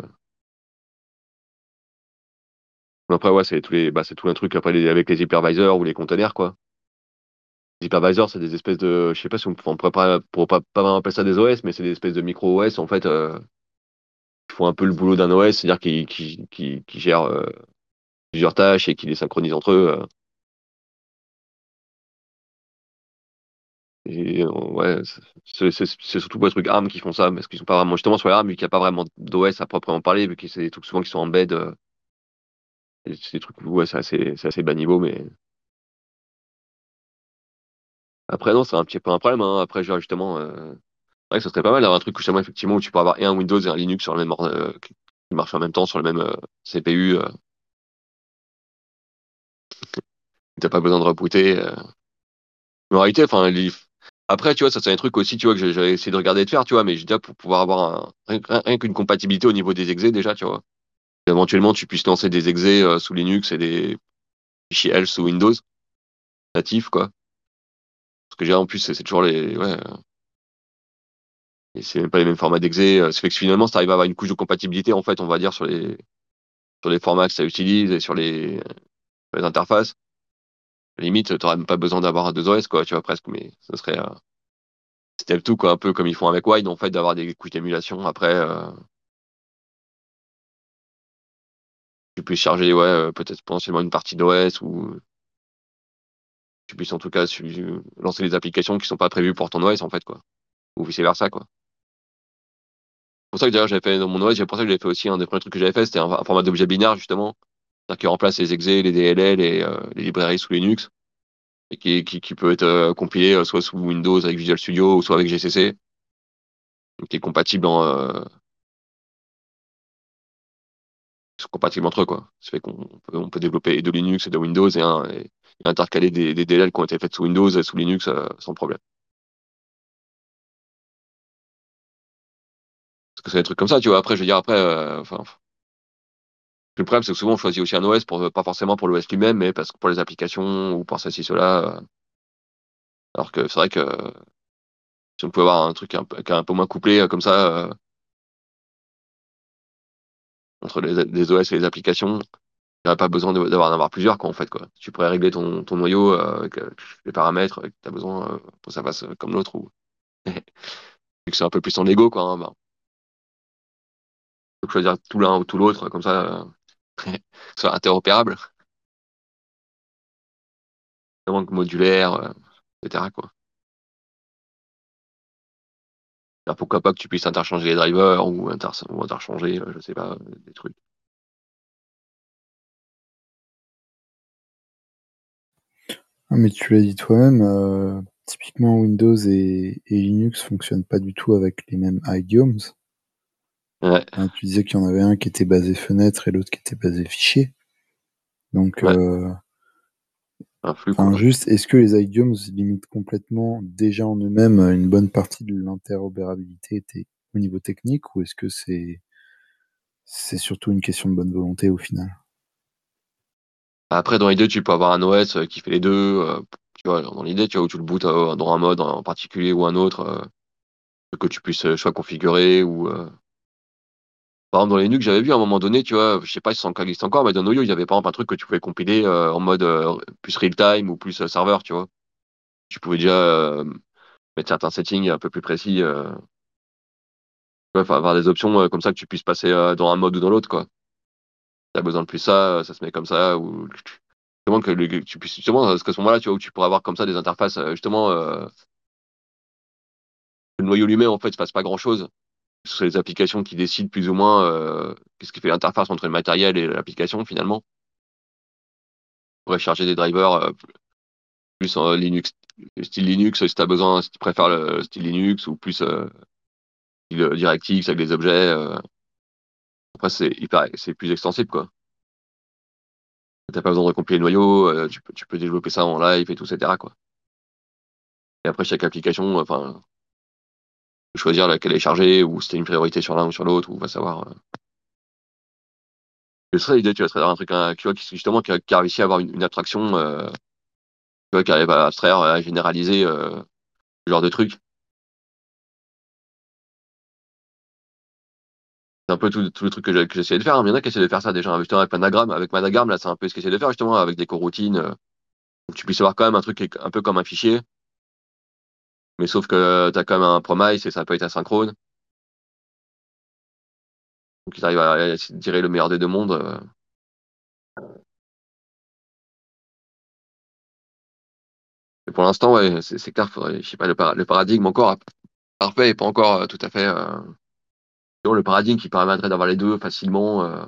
B: Après, ouais, c'est tous les, bah, c'est tout un truc après les- avec les hypervisors ou les containers, quoi. Les hypervisors, c'est des espèces de, je sais pas si on, on pourrait pas, pour pas, pas vraiment appeler ça des O S, mais c'est des espèces de micro-O S, en fait, euh, qui font un peu le boulot d'un O S, c'est-à-dire qui, qui, qui, qui gèrent euh, plusieurs tâches et qui les synchronisent entre eux. euh. Et euh, ouais, c'est c'est- c'est surtout pour les trucs ARM qui font ça, parce qu'ils sont pas vraiment, justement, sur les ARM, vu qu'il n'y a pas vraiment d'O S à proprement parler, vu que c'est des trucs souvent qui sont en bed, euh, et c'est des trucs où ouais, c'est assez, c'est assez bas niveau, mais après, non, c'est un petit peu un problème, hein. Après, genre, justement, euh, c'est vrai que ce serait pas mal d'avoir un truc justement, effectivement, où tu peux avoir et un Windows et un Linux sur le même ordre, euh, qui qui marchent en même temps sur le même euh, C P U, euh, t'as pas besoin de rebooter. euh. Mais en réalité, enfin, les- après, tu vois, ça c'est un truc aussi, tu vois, que j'ai- j'avais essayé de regarder de faire, tu vois, mais je dis déjà pour pouvoir avoir un, rien, rien- rien qu'une compatibilité au niveau des exés déjà, tu vois. Éventuellement, tu puisses lancer des exés euh, sous Linux et des fichiers L sous Windows natifs, quoi. Parce que déjà, en plus, c'est c'est toujours les, ouais, euh, et c'est même pas les mêmes formats d'exé. euh, Ça fait que finalement, si t'arrives à avoir une couche de compatibilité, en fait, on va dire, sur les, sur les formats que ça utilise et sur les, les interfaces, limite, t'aurais même pas besoin d'avoir deux O S, quoi, tu vois, presque, mais ce serait, euh, c'était le tout, quoi, un peu comme ils font avec Wine, en fait, d'avoir des couches d'émulation. Après, euh, tu puisses charger, ouais, euh, peut-être potentiellement une partie d'O S ou tu puisses en tout cas su- lancer des applications qui sont pas prévues pour ton O S, en fait, quoi. Ou vice-versa, quoi. C'est pour ça que d'ailleurs, j'avais fait dans mon O S, c'est pour ça que j'avais fait aussi un des premiers trucs que j'avais fait, c'était un, un format d'objet binaire, justement. C'est-à-dire qui remplace les exés, les D L L et euh, les librairies sous Linux. Et qui, qui, qui peut être euh, compilé euh, soit sous Windows avec Visual Studio ou soit avec G C C. Donc, qui est compatible en, euh, sont compatibles entre eux, quoi. Ça fait qu'on peut, on peut développer de Linux et de Windows et, un, et, et intercaler des, des D L L qui ont été faites sous Windows et sous Linux euh, sans problème. Parce que c'est des trucs comme ça, tu vois. Après, je veux dire, après, euh, enfin, le problème, c'est que souvent, on choisit aussi un O S pour, pas forcément pour l'O S lui-même, mais parce que pour les applications ou pour ceci, cela. euh. Alors que c'est vrai que si on pouvait avoir un truc un, peu- qui est un peu moins couplé, euh, comme ça, euh, entre les, les O S et les applications, il n'y aurait pas besoin de- d'avoir d'en avoir plusieurs, quoi, en fait, quoi. Tu pourrais régler ton, ton noyau euh, avec euh, les paramètres que tu as besoin euh, pour que ça fasse euh, comme l'autre, ou vu que c'est un peu plus en Lego, quoi, hein, bah, faut choisir tout l'un ou tout l'autre, comme ça, euh, soit interopérable, vraiment modulaire, euh, et cetera, quoi. Alors, pourquoi pas que tu puisses interchanger les drivers ou, inter ou interchanger, euh, je sais pas, euh, des trucs.
E: Ah, mais tu l'as dit toi-même, euh, typiquement Windows et, et Linux fonctionnent pas du tout avec les mêmes idioms.
B: Ouais,
E: Hein, tu disais qu'il y en avait un qui était basé fenêtre et l'autre qui était basé fichier. Donc,
B: ouais.
E: euh,
B: un flux,
E: Enfin,
B: quoi.
E: juste, est-ce que les idiomes limitent complètement déjà en eux-mêmes une bonne partie de l'interopérabilité té- au niveau technique, ou est-ce que c'est c'est surtout une question de bonne volonté au final?
B: Après, dans l'idée, tu peux avoir un O S euh, qui fait les deux. euh, tu vois, dans l'idée, tu vois, où tu le bootes euh, dans un mode en particulier ou un autre, euh, que tu puisses euh, soit configurer ou. euh, Par exemple, dans les Linux, j'avais vu à un moment donné, tu vois, je sais pas si ça en existe encore, mais dans Noyo, il y avait par exemple un truc que tu pouvais compiler euh, en mode euh, plus real-time ou plus euh, serveur, tu vois. Tu pouvais déjà euh, mettre certains settings un peu plus précis, euh, ouais, enfin, avoir des options euh, comme ça que tu puisses passer euh, dans un mode ou dans l'autre, quoi. T'as besoin de plus ça, euh, ça se met comme ça, ou justement que, le- que tu puisses justement parce qu'à ce moment-là, tu vois, où tu pourrais avoir comme ça des interfaces, euh, justement, euh, le noyau lui-même en fait, ne fasse pas grand-chose. Ce sont les applications qui décident plus ou moins euh, qu'est-ce qui fait l'interface entre le matériel et l'application finalement. On pourrait charger des drivers euh, plus en Linux, style Linux si tu as besoin, si tu préfères le style Linux ou plus euh, style DirectX avec des objets. euh. Après, c'est hyper, c'est plus extensible quoi. T'as pas besoin de recompiler le noyau, euh, tu peux, tu peux développer ça en live et tout, et cetera quoi. Et après, chaque application, enfin, choisir laquelle est chargée ou si t'as une priorité sur l'un ou sur l'autre, ou va savoir. euh. Ce serait l'idée, tu vas traiter un truc hein, tu vois, qui, justement, qui a, qui a réussi à avoir une, une abstraction, euh, tu vois, qui arrive à abstraire, à généraliser euh, ce genre de truc. C'est un peu tout, tout le truc que j'ai- que j'essayais de faire. Hein. Il y en a qui essaient de faire ça déjà, hein, justement avec Managram. Avec Managram, là, c'est un peu ce qu'ils essaient de faire, justement, avec des coroutines. Euh, pour que tu puisses avoir quand même un truc qui est un peu comme un fichier, mais sauf que tu as quand même un promise et ça peut être asynchrone. Donc ils arrivent à, à essayer de tirer le meilleur des deux mondes. euh. Et pour l'instant, ouais, c'est c'est clair, faudrait- je sais pas, le, para- le paradigme encore parfait est pas encore euh, tout à fait. Euh, le paradigme qui permettrait d'avoir les deux facilement. Euh,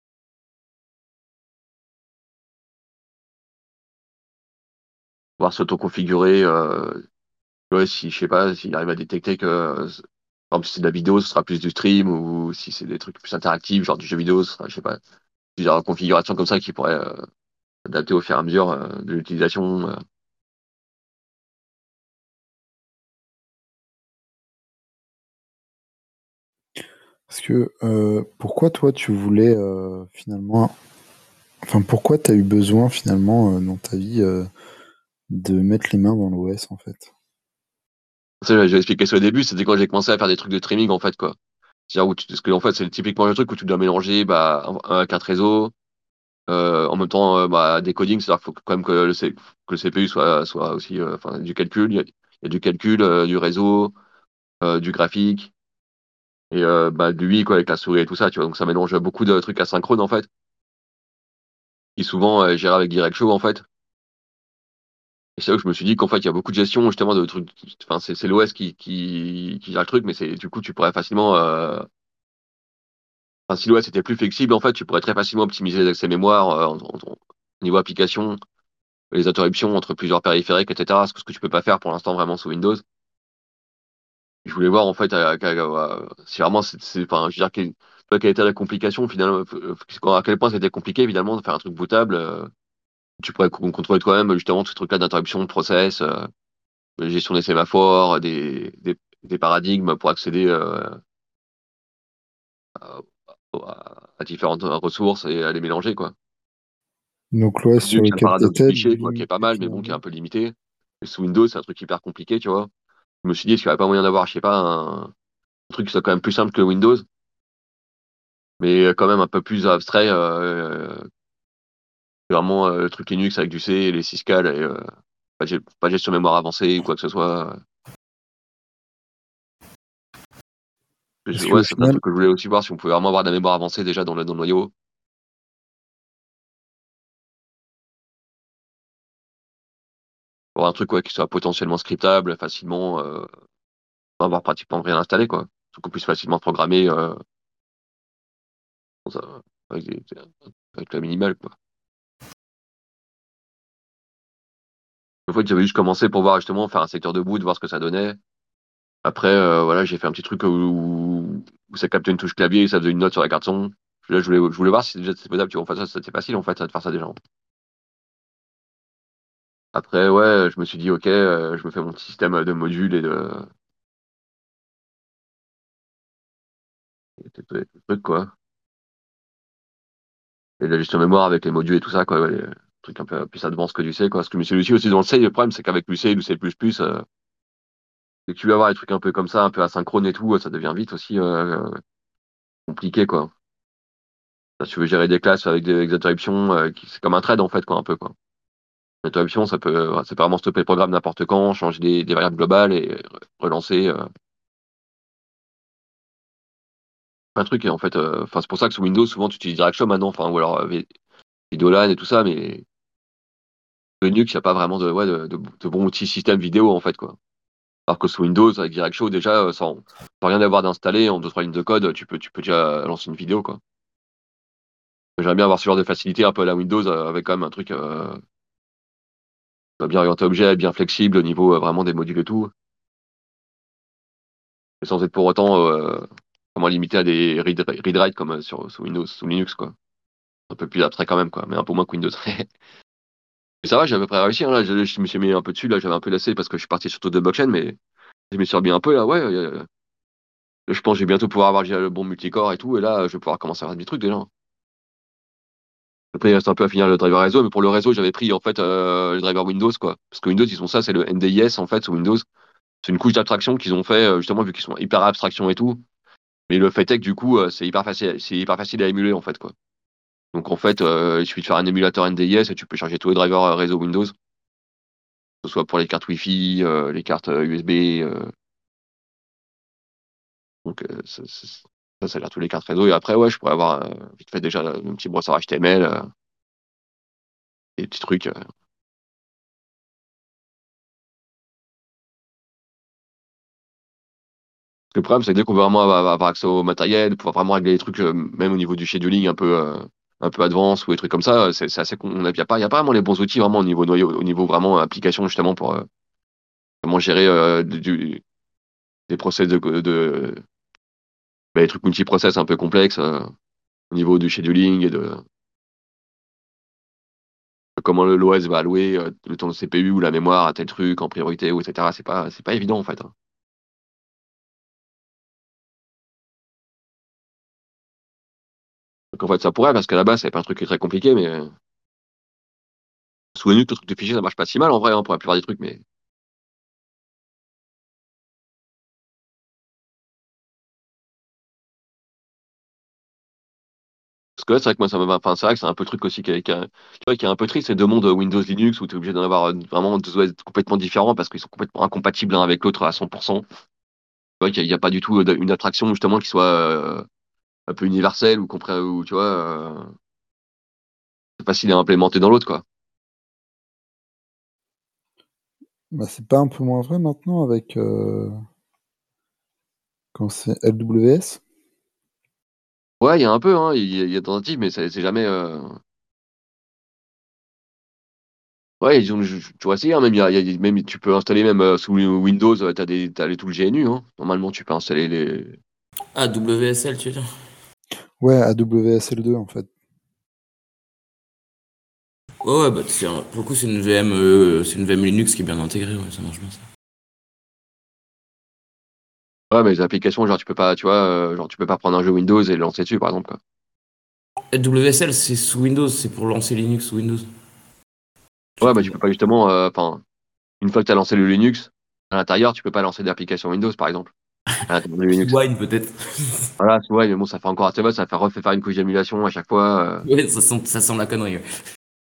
B: pouvoir s'auto-configurer. Euh, ouais, si, je sais pas, s'il arrive à détecter que, euh, par exemple, si c'est de la vidéo, ce sera plus du stream, ou si c'est des trucs plus interactifs, genre du jeu vidéo, ce sera, je sais pas, plusieurs configurations comme ça qui pourraient euh, s'adapter au fur et à mesure euh, de l'utilisation. euh.
E: Parce que euh, pourquoi toi tu voulais euh, finalement, enfin pourquoi tu as eu besoin finalement euh, dans ta vie euh, de mettre les mains dans l'O S en fait?
B: Ça, j'ai expliqué ça au début, c'était quand j'ai commencé à faire des trucs de streaming, en fait, quoi. C'est-à-dire où tu, parce que, en fait, c'est typiquement le truc où tu dois mélanger, bah, un, un carte réseau, euh, en même temps, euh, bah, des codings, c'est-à-dire qu'il faut quand même que le, C- que le C P U soit, soit aussi, euh, enfin, du calcul, il y a, il y a du calcul, euh, du réseau, euh, du graphique, et euh, bah, de lui, quoi, avec la souris et tout ça, tu vois. Donc ça mélange beaucoup de trucs asynchrones, en fait, qui souvent euh, gérés avec DirectShow, en fait. Et c'est là que je me suis dit qu'en fait, il y a beaucoup de gestion, justement, de trucs. Enfin, c'est c'est l'O S qui, qui, qui gère le truc, mais c'est du coup, tu pourrais facilement. Euh, enfin, si l'O S était plus flexible, en fait, tu pourrais très facilement optimiser les accès mémoire euh, en- en- en- au niveau application, les interruptions entre plusieurs périphériques, et cetera. Ce que, ce que tu peux pas faire pour l'instant vraiment sous Windows. Je voulais voir, en fait, à, à- à- si vraiment, c'est, c'est- enfin, je veux dire, quelle, quelle était la complication, finalement, euh, à quel point c'était compliqué, évidemment, de faire un truc bootable. euh, Tu pourrais con- contrôler toi-même justement ce truc-là d'interruption de process, euh, de gestion des sémaphores, des, des, des paradigmes pour accéder euh, à, à- à différentes ressources et à les mélanger, quoi.
E: Donc l'O S sur
B: Linux, c'est le
E: lequel tu
B: paradoxe du
E: étais
B: fichier, quoi, qui est pas
E: limitait
B: mal, mais bon, qui est un
E: finalement.
B: peu limité. Et sous Windows, c'est un truc hyper compliqué, tu vois. Je me suis dit, est-ce qu'il n'y avait pas moyen d'avoir, je sais pas, un, un truc qui soit quand même plus simple que Windows, mais quand même un peu plus abstrait, euh, euh, vraiment euh, le truc Linux avec du C et les syscalls et euh, pas, de gest- pas de gestion mémoire avancée ou quoi que ce soit. Je-
E: Parce qu'au
B: Ouais, c'est un
E: final,
B: truc que je voulais aussi voir si on pouvait vraiment avoir de la mémoire avancée déjà dans le, dans le noyau. Pour un truc ouais, qui soit potentiellement scriptable, facilement, euh, sans avoir pratiquement rien installé, quoi. Pour qu'on puisse facilement programmer euh, dans un- avec, des- avec la minimale, quoi. Une fois que j'avais juste commencé pour voir justement faire un secteur de boot, voir ce que ça donnait. Après, euh, voilà, j'ai fait un petit truc où, où ça captait une touche clavier et ça faisait une note sur la carte son. Là, je voulais, je voulais voir si déjà c'est faisable, tu vois. En fait, ça, c'était facile en fait, ça, de faire ça déjà. Après, ouais, je me suis dit, ok, euh, je me fais mon petit système de modules et de, et de- de- de trucs, quoi. Et la gestion mémoire avec les modules et tout ça, quoi. Ouais, les trucs un peu plus advanced que du C, quoi. Parce que celui-ci aussi dans le C, le problème, c'est qu'avec du C et du C++, euh, dès que tu vas avoir des trucs un peu comme ça, un peu asynchrone et tout, ça devient vite aussi euh, compliqué, quoi. Si tu veux gérer des classes avec des, des interruptions, euh, qui- c'est comme un thread, en fait, quoi, un peu, quoi. Une interruption, ça peut, ça peut vraiment stopper le programme n'importe quand, changer des, des variables globales et relancer euh, un truc. Et en fait, euh, enfin, c'est pour ça que sous Windows, souvent, tu utilises DirectShow maintenant, enfin, ou alors euh, Videolan et tout ça, mais Linux, il n'y a pas vraiment de, ouais, de, de, de bons outils système vidéo, en fait, quoi. Alors que sous Windows, avec DirectShow, déjà, euh, sans, sans rien avoir d'installé, en deux, trois lignes de code, tu peux, tu peux déjà lancer une vidéo, quoi. J'aimerais bien avoir ce genre de facilité un peu à la Windows, euh, avec quand même un truc euh, bien orienté objet, bien flexible au niveau euh, vraiment des modules et tout, mais sans être pour autant euh, vraiment limité à des read, read write comme euh, sur sous Windows, sous Linux, quoi. Un peu plus abstrait quand même, quoi, mais un peu moins que Windows. Mais ça va, j'ai à peu près réussi, hein, là, je, je me suis mis un peu dessus, là, j'avais un peu lassé parce que je suis parti surtout de blockchain, mais je me suis remis un peu, là, ouais, euh, je pense que je vais bientôt pouvoir avoir le bon multicore et tout, et là, je vais pouvoir commencer à faire des trucs déjà. Après, il reste un peu à finir le driver réseau, mais pour le réseau, j'avais pris en fait euh, le driver Windows, quoi. Parce que Windows, ils ont ça, c'est le N D I S en fait, sur Windows. C'est une couche d'abstraction qu'ils ont fait, euh, justement, vu qu'ils sont hyper abstraction et tout. Mais le fait est que du coup, euh, c'est hyper facile, c'est hyper facile à émuler en fait, quoi. Donc en fait, euh, il suffit de faire un émulateur N D I S et tu peux charger tous les drivers euh, réseau Windows, que ce soit pour les cartes Wi-Fi, euh, les cartes euh, U S B. euh, donc euh, ça, ça, ça, ça a l'air tous les cartes réseau. Et après, ouais, je pourrais avoir euh, vite fait déjà un petit brosseur H T M L, euh, des petits trucs. euh, Le problème, c'est que dès qu'on veut vraiment avoir, avoir accès au matériel, pouvoir vraiment régler les trucs, euh, même au niveau du scheduling un peu, euh, un peu advanced ou des trucs comme ça, c'est c'est assez con. Il n'y a pas, il y a pas vraiment les bons outils vraiment au niveau noyau, au niveau vraiment application justement pour euh, vraiment gérer euh, du, du- des process de, de bah, des trucs multiprocess un peu complexes euh, au niveau du scheduling et de comment le- l'O S va allouer euh, le temps de C P U ou la mémoire à tel truc en priorité ou et cetera. C'est pas, c'est pas évident en fait, hein. Donc en fait, ça pourrait parce qu'à la base, c'est pas un truc qui est très compliqué, mais euh, sous Linux, le truc de fichier, ça marche pas si mal en vrai hein, pour la plupart des trucs, mais parce que là, c'est vrai que moi, ça m'a, enfin, c'est vrai que c'est un peu le truc aussi qui est, qui est- tu vois, qui est un peu triste, c'est deux mondes euh, Windows Linux où tu es obligé d'en avoir euh, vraiment deux O S complètement différents parce qu'ils sont complètement incompatibles l'un avec l'autre à cent pour cent. Tu vois qu'il n'y a, il y a pas du tout euh, une attraction justement qui soit euh, un peu universelle ou compré ou tu vois, euh, c'est facile à implémenter dans l'autre, quoi.
E: Bah, c'est pas un peu moins vrai maintenant avec euh, quand c'est L W S?
B: Ouais, il y a un peu, hein, il y a, il y a des tentatives, mais c'est c'est jamais. euh, Ouais, ils ont, je- je- tu vois, essayer, hein, même, il y a, il y a- même, tu peux installer même euh, sous Windows, tu as des, t'as les tools G N U, hein. Normalement, tu peux installer les.
F: Ah, W S L, tu veux dire?
E: Ouais, A W S L deux en fait.
F: Ouais, ouais, bah, c'est un- pour le coup, c'est une V M, euh, c'est une V M Linux qui est bien intégrée, ouais, ça marche bien ça.
B: Ouais, mais les applications, genre, tu peux pas, tu vois, euh, genre, tu peux pas prendre un jeu Windows et le lancer dessus, par exemple, quoi.
F: W S L, c'est sous Windows, c'est pour lancer Linux sous Windows. Tu
B: Ouais, bah,
F: peux.
B: tu peux pas justement, euh, enfin, une fois que tu as lancé le Linux, à l'intérieur, tu peux pas lancer d'application Windows, par exemple, à l'intérieur de
F: Sous
B: Linux.
F: Wine, peut-être.
B: Voilà, c'est- ouais, mais bon, ça fait encore assez mal, ça fait refaire faire une couche d'émulation à chaque fois. euh.
F: Ouais, ça sent, ça sent la connerie, ouais.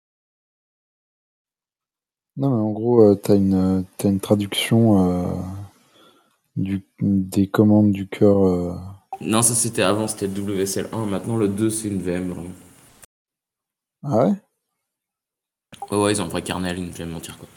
E: Non, mais en gros, euh, t'as une, euh, t'as une traduction euh, du, des commandes du cœur. euh.
F: Non, ça c'était avant, c'était le W S L un. Maintenant, le deux, c'est une V M, vraiment.
E: Ah ouais?
F: Ouais, ouais, ils ont un vrai kernel, une V M entière, quoi.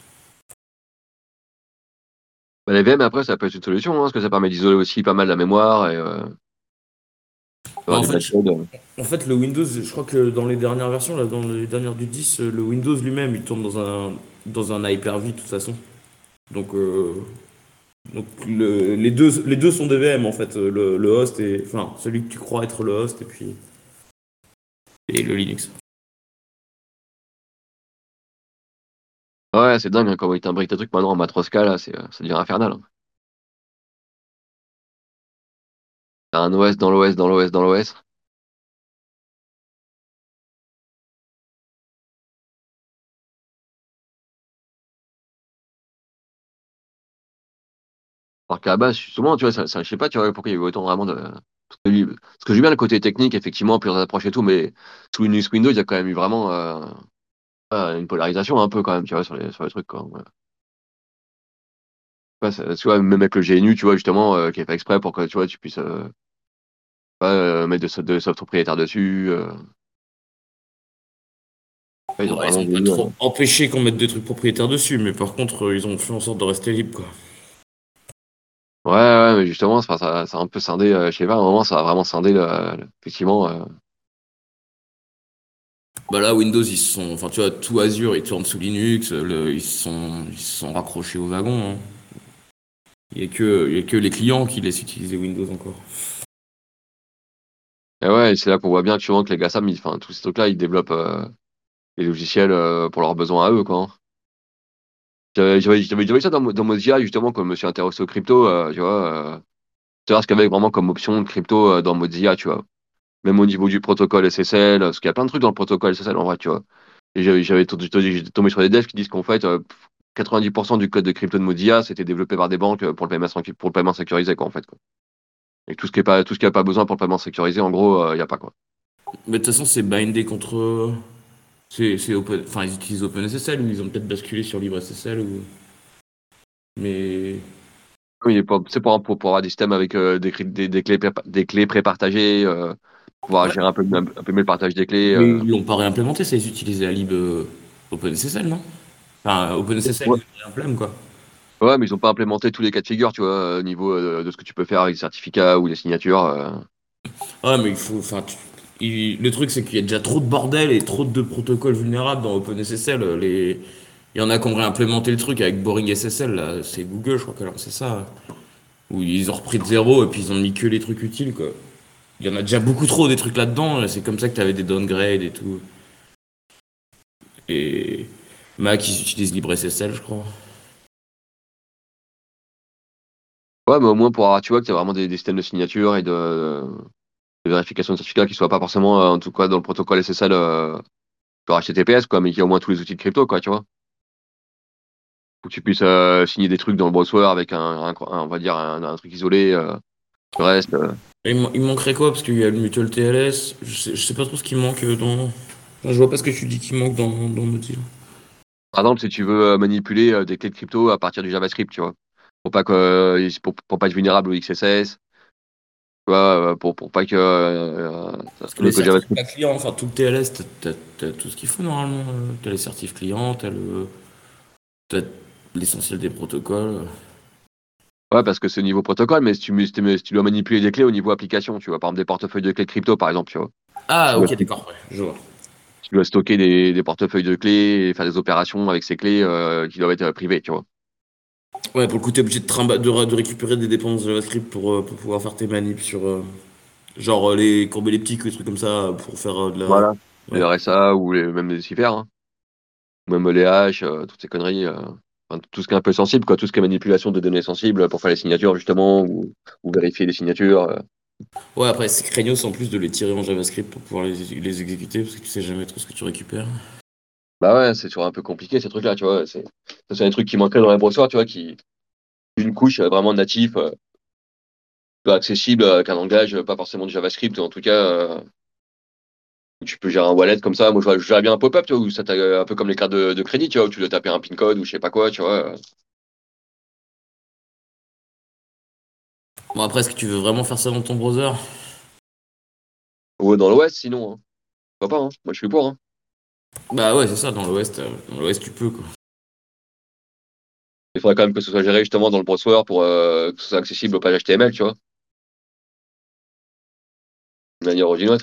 B: Bah, les V M, après, ça peut être une solution, hein, parce que ça permet d'isoler aussi pas mal la mémoire et euh,
F: Bah,
B: avoir
F: en
B: du
F: fait,
B: bad
F: je-
B: code. euh.
F: en fait, le Windows, je crois que dans les dernières versions, là, dans les dernières du dix, euh, le Windows lui-même, il tourne dans un, dans un Hyper-V, de toute façon. Donc, euh, donc le- les deux, les deux sont des V M, en fait. euh, Le, le host et, enfin, celui que tu crois être le host, et puis, et le Linux.
B: Ouais, c'est dingue, hein, comment ils t'imbriquent tes trucs maintenant en Matroska, là, c'est, euh, ça devient infernal, hein. T'as un O S dans l'O S, dans l'O S, dans l'O S. Alors qu'à la base, justement, tu vois, ça, ça- je sais pas, tu vois, pourquoi il y a eu autant vraiment de. Parce que, lui- parce que j'ai bien le côté technique, effectivement, plusieurs approches et tout, mais sous Linux Windows, il y a quand même eu vraiment euh, euh, une polarisation un peu quand même, tu vois, sur les, sur les trucs, quoi. Ouais. Ouais, ça- tu vois, même avec le G N U, tu vois, justement, euh, qui est fait exprès pour que tu vois, tu puisses euh, pas euh, mettre de, so- de soft propriétaire dessus. euh. Ouais, ils ont
F: Ouais, ils
B: vraiment
F: ont pas
B: voulu. euh.
F: trop empêché qu'on mette des trucs propriétaires dessus, mais par contre, euh, ils ont fait en sorte de rester libre, quoi.
B: Ouais, ouais, mais justement, c'est- enfin, ça, ça a un peu scindé, euh, je sais pas, à un moment, ça a vraiment scindé, le- le- effectivement. euh.
F: Bah là, Windows, ils se sont, enfin, tu vois, tout Azure, ils tournent sous Linux, le- ils se sont, ils se sont raccrochés au wagon, hein. Il y a que, il y a que les clients qui laissent utiliser Windows encore.
B: Et ouais, et c'est là qu'on voit bien que, souvent, que les GASAM, ils- enfin, tous ces trucs-là, ils développent euh, des logiciels euh, pour leurs besoins à eux, quoi, hein. J'avais j'avais- j'avais déjà vu ça dans, Mo- dans Mozilla, justement, quand je me suis intéressé au crypto, euh, tu vois. Euh, savoir ce qu'il y avait vraiment comme option de crypto euh, dans Mozilla, tu vois. Même au niveau du protocole S S L, parce qu'il y a plein de trucs dans le protocole S S L, en vrai, tu vois. Et j'avais j'avais to- to- j'étais tombé sur des devs qui disent qu'en fait, euh, quatre-vingt-dix pour cent du code de crypto de Mozilla, c'était développé par des banques euh, pour le paiement, sécu- pour le paiement sécurisé, quoi, en fait, quoi. Et tout ce qui est pas, tout ce qui a pas besoin pour le paiement sécurisé, en gros, il n'y a pas, quoi.
F: Mais de toute façon, c'est bindé contre, c'est, c'est open, enfin, ils utilisent OpenSSL ou ils ont peut-être basculé sur LibreSSL ou, mais,
B: Oui, pour- c'est pour, pour, pour avoir des systèmes avec euh, des, cryp- des, des clés, pré- des clés prépartagées, euh, pouvoir
F: ouais,
B: gérer un peu, un, peu mieux le partage des clés.
F: mais
B: euh.
F: ils l'ont pas réimplémenté, ça, ils utilisaient la lib euh, OpenSSL, non? Enfin, OpenSSL,
B: Ouais.
F: ils réimplémentent, quoi.
B: Ouais, mais ils ont pas implémenté tous les cas de figure, tu vois, euh, au niveau euh, de ce que tu peux faire avec les certificats ou les signatures. euh.
F: Ouais, mais il faut, enfin, tu- il- le truc, c'est qu'il y a déjà trop de bordel et trop de protocoles vulnérables dans OpenSSL. Les, il y en a qui ont réimplémenté le truc avec Boring S S L, là. C'est Google, je crois que c'est ça. Où ils ont repris de zéro et puis ils ont mis que les trucs utiles, quoi. Il y en a déjà beaucoup trop des trucs là-dedans, et c'est comme ça que t'avais des downgrades et tout. Et Mac, ils utilisent LibreSSL, je crois.
B: Ouais, mais au moins pour avoir, tu vois, que tu as vraiment des, des systèmes de signature et de, de vérification de certificats qui soient pas forcément, euh, en tout cas, dans le protocole S S L, euh, genre H T T P S, quoi, mais qui a au moins tous les outils de crypto, quoi, tu vois. Faut que tu puisses euh, signer des trucs dans le browser avec un, un- un- on va dire, un, un truc isolé. Euh, le reste. euh.
F: Et il, man- il manquerait quoi? Parce qu'il y a le Mutual T L S. Je sais, je sais pas trop ce qui manque euh, dans. Enfin, je vois pas ce que tu dis qui manque dans, dans Mozilla.
B: Par exemple, si tu veux euh, manipuler euh, des clés de crypto à partir du JavaScript, tu vois. Pour pas que, euh, pour, pour pas être vulnérable au X S S, tu vois, euh, pour, pour pas que, euh, euh,
F: Parce que
B: le
F: les
B: code JavaScript.
F: certificats clients, enfin tout le T L S, t'as, t'as- t'as tout ce qu'il faut normalement. euh. T'as les certifs clients, t'as le, t'as l'essentiel des protocoles.
B: Ouais, parce que c'est au niveau protocole, mais si tu, si tu si tu dois manipuler des clés au niveau application, tu vois, par exemple des portefeuilles de clés de crypto, par exemple, tu vois.
F: Ah,
B: Tu dois,
F: ok, d'accord, ouais, je vois.
B: tu dois stocker des, des portefeuilles de clés et faire des opérations avec ces clés euh, qui doivent être euh, privées, tu vois.
F: Ouais, pour le coup, t'es obligé de, trimba- de, ra- de récupérer des dépendances JavaScript pour, euh, pour pouvoir faire tes manips sur. euh, genre euh, les courbes elliptiques ou des trucs comme ça pour faire euh, de la.
B: Voilà. Les
F: Ouais.
B: R S A ou les, même les cifers, hein. Ou même les hash, euh, toutes ces conneries. euh. Enfin, tout ce qui est un peu sensible, quoi, tout ce qui est manipulation de données sensibles pour faire les signatures, justement, ou, ou vérifier les signatures. euh.
F: Ouais, après, c'est craignos en plus de les tirer en JavaScript pour pouvoir les, les exécuter parce que tu sais jamais trop ce que tu récupères.
B: Bah ouais, c'est toujours un peu compliqué ces trucs-là, tu vois. C'est, ça, c'est des trucs qui manqueraient dans les browsers, tu vois, qui une couche euh, vraiment natif, euh, accessible euh, avec un langage, euh, pas forcément de JavaScript, en tout cas, euh, où tu peux gérer un wallet comme ça. Moi, je, vois- je gérerais bien un pop-up, tu vois, où ça t'a euh, un peu comme les cartes de, de crédit, tu vois, où tu dois taper un PIN code ou je sais pas quoi, tu vois. euh.
F: Bon, après, est-ce que tu veux vraiment faire ça dans ton browser?
B: Ou dans l'O S, sinon, hein. Pourquoi pas, hein. Moi, je suis pour, hein.
F: Bah ouais, c'est ça, dans l'Ouest, euh, dans l'Ouest tu peux quoi.
B: Il faudrait quand même que ce soit géré justement dans le browser pour euh, que ce soit accessible aux pages H T M L, tu vois, de manière originale.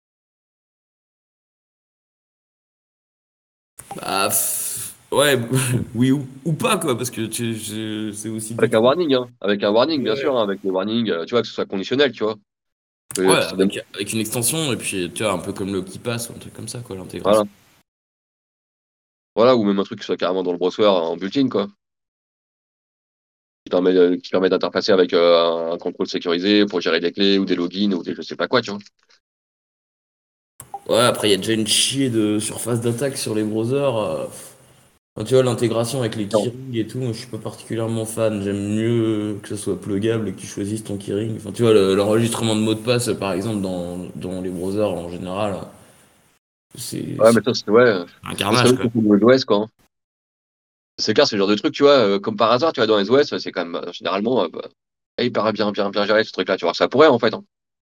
F: Bah pff, ouais, oui ou, ou pas quoi, parce que tu- je- c'est aussi du
B: Avec un
F: tout.
B: warning, hein. Avec un warning, bien sûr,
F: Ouais,
B: hein. Avec le warning, euh, tu vois, que ce soit conditionnel, tu vois.
F: ouais,
B: Que, que ça donne-
F: avec, avec une extension, et puis tu vois, un peu comme le qui passe ou un truc comme ça quoi, l'intégration.
B: Voilà. Voilà, ou même un truc qui soit carrément dans le browser en built-in, quoi. Qui permet, de- qui permet d'interfacer avec euh, un, un contrôle sécurisé pour gérer des clés ou des logins ou des je sais pas quoi, tu vois.
F: Ouais, après, il y a déjà une chier de surface d'attaque sur les browsers. euh, Enfin, tu vois, l'intégration avec les
B: Non.
F: keyrings et tout, moi, je suis pas particulièrement fan. J'aime mieux que ce soit pluggable et que tu choisisses ton keyring. Enfin, tu vois, le- l'enregistrement de mots de passe, par exemple, dans, dans les browsers en général, c'est
B: Ouais,
F: c'est
B: mais ça, c'est ouais,
F: un
B: ça serait
F: carnage,
B: mieux
F: quoi.
B: pour les O S, quoi. Hein. C'est clair, c'est le genre de truc, tu vois, euh, comme par hasard, tu vois, dans les O S, c'est quand même euh, généralement euh, bah, hyper bien, bien, bien géré ce truc-là, tu vois. Ça pourrait, en fait. Hein.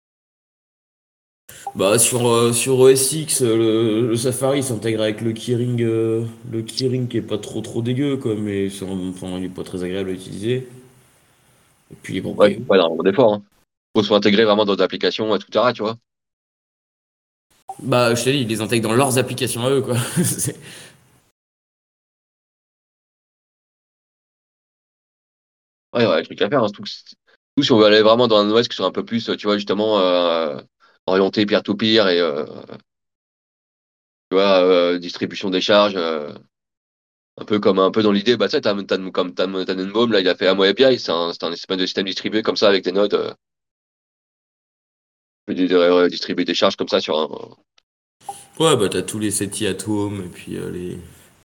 F: Bah, sur, euh, sur O S X, euh, le, le Safari s'intègre avec le keyring, euh, le keyring qui est pas trop trop dégueu, quoi, mais c'est- enfin, il est pas très agréable à utiliser. Et puis, bon,
B: Ouais,
F: après,
B: c'est pas énormément d'efforts. Hein. Faut se intégrer vraiment dans des applications, et cetera, tu vois.
F: bah, je t'ai dit, ils les intègrent dans leurs applications à eux, quoi. C'est-
B: Ouais, ouais, le truc à faire. Hein. Surtout, que c'est- surtout si on veut aller vraiment dans un O S qui soit un peu plus, euh, tu vois, justement, euh, orienté peer-to-peer et, euh, tu vois, euh, distribution des charges. euh, Un peu comme un peu dans l'idée, bah, tu sais, t'as, t'as- comme Tan- Tannenbaum, là, il a fait Amo A P I, c'est un, c'est un espèce de système distribué comme ça avec des nodes, euh, de, de- de- distribuer des charges comme ça sur un.
F: Ouais, bah, t'as tous les SETI atomes, et puis euh, les.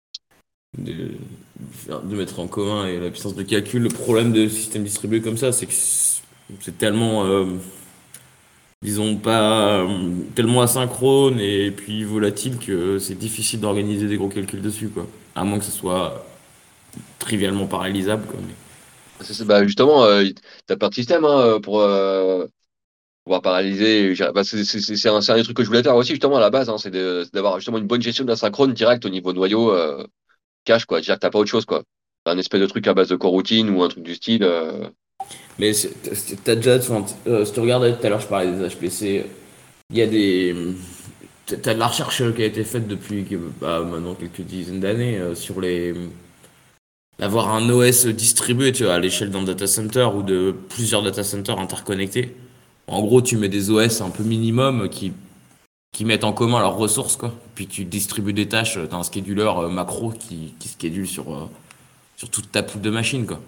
F: De, faire- de mettre en commun et la puissance de calcul. Le problème de système distribué comme ça, c'est que c'est c'est tellement, euh, disons, pas euh, tellement asynchrone et puis volatile que c'est difficile d'organiser des gros calculs dessus, quoi. À moins que ce soit trivialement paralysable, quoi. Mais-
B: C'est- c'est- bah, justement, euh, t'as plein de systèmes hein, pour euh, pouvoir paralyser. gérer- Bah, c'est c'est- c'est- c'est un, c'est un des trucs que je voulais faire aussi, justement, à la base, hein, c'est de- c'est d'avoir justement une bonne gestion de l'asynchrone direct au niveau noyau euh, cache, quoi. Déjà que t'as pas autre chose, quoi. T'as un espèce de truc à base de coroutine ou un truc du style. euh,
F: Mais c'est- t'as t'as déjà, enfin, t- euh, si tu regardais tout à l'heure, je parlais des H P C, il y a des. T'as t'as de la recherche qui a été faite depuis bah, maintenant quelques dizaines d'années euh, sur les. D'avoir un O S distribué, tu vois, à l'échelle d'un data center ou de plusieurs data centers interconnectés. En gros, tu mets des O S un peu minimum qui, qui mettent en commun leurs ressources, quoi. Puis tu distribues des tâches, t'as un scheduler euh, macro qui, qui schedule sur, euh, sur toute ta poule de machines, quoi.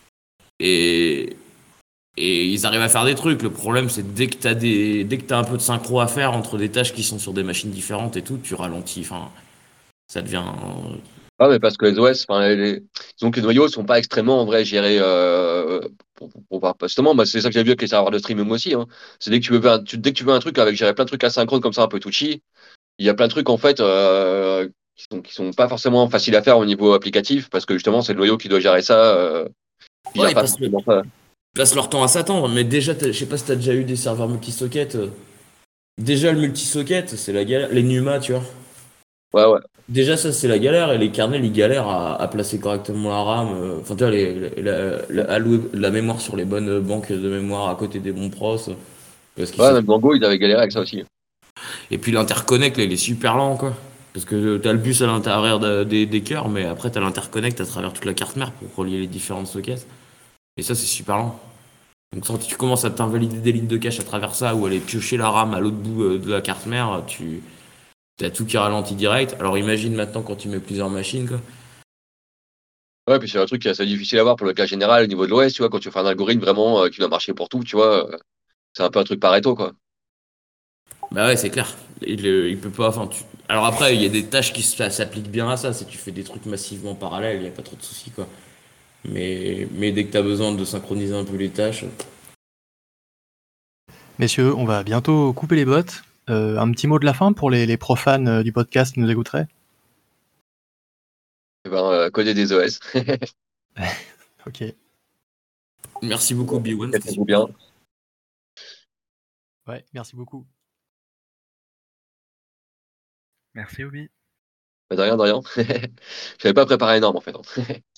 F: Et, et ils arrivent à faire des trucs. Le problème, c'est dès que t'as des, dès que t'as un peu de synchro à faire entre des tâches qui sont sur des machines différentes et tout, tu ralentis. Enfin, ça devient. euh,
B: Ah, mais parce que les O S, enfin, les, les- disons que les noyaux sont pas extrêmement en vrai gérés. Euh, pour, pour, pour- pour- justement, moi, c'est ça que j'ai vu avec les serveurs de streaming aussi. Hein. C'est dès que tu veux un, tu- dès que tu veux un truc avec gérer plein de trucs asynchrones comme ça, un peu touchy, il y a plein de trucs en fait euh, qui sont, qui sont pas forcément faciles à faire au niveau applicatif parce que justement, c'est le noyau qui doit gérer ça, euh, qui
F: Ouais,
B: gère
F: ils
B: pas
F: passent, le-
B: forcément ça.
F: ils passent leur temps à s'attendre. Mais déjà, t'as- je sais pas si t'as déjà eu des serveurs multi-socket. euh, Déjà, le multi-socket, c'est la galère. Les NUMA, tu vois.
B: Ouais, ouais.
F: Déjà, ça, c'est la galère. Et les kernels, ils galèrent à, à placer correctement la RAM. euh, Enfin, tu vois, les, les- la, la- allouer la mémoire sur les bonnes banques de mémoire à côté des bons pros. Parce qu'ils
B: Ouais,
F: savent.
B: même Django, ils avaient galéré avec ça aussi.
F: Et puis, l'interconnect, là, il est super lent, quoi. Parce que t'as le bus à l'intérieur de- des, des cœurs, mais après, t'as l'interconnect à travers toute la carte mère pour relier les différentes sockets. Et ça, c'est super lent. Donc, quand tu commences à t'invalider des lignes de cache à travers ça ou aller piocher la RAM à l'autre bout euh, de la carte mère, tu. T'as tout qui ralentit direct. Alors imagine maintenant quand tu mets plusieurs machines, quoi.
B: Ouais, puis c'est un truc qui est assez difficile à voir pour le cas général au niveau de l'O S, tu vois, quand tu fais un algorithme vraiment euh, qui doit marcher pour tout, tu vois, euh, c'est un peu un truc Pareto, quoi.
F: Bah ouais, c'est clair. Il, euh, il peut pas. Enfin, tu... Alors après, il y a des tâches qui s- s'appliquent bien à ça. Si tu fais des trucs massivement parallèles, il n'y a pas trop de soucis, quoi. Mais, mais dès que tu as besoin de synchroniser un peu les tâches.
A: Messieurs, on va bientôt couper les bottes. Euh, un petit mot de la fin pour les, les profanes euh, du podcast qui nous écouteraient.
B: Et ben, euh, coder des O S.
A: Ok.
F: Merci beaucoup, B un. C'était
B: Faites-vous
F: super.
B: bien.
A: Ouais, merci beaucoup.
G: Merci, Obi.
B: Bah, de rien, de rien. J'avais pas préparé énorme en fait. Hein.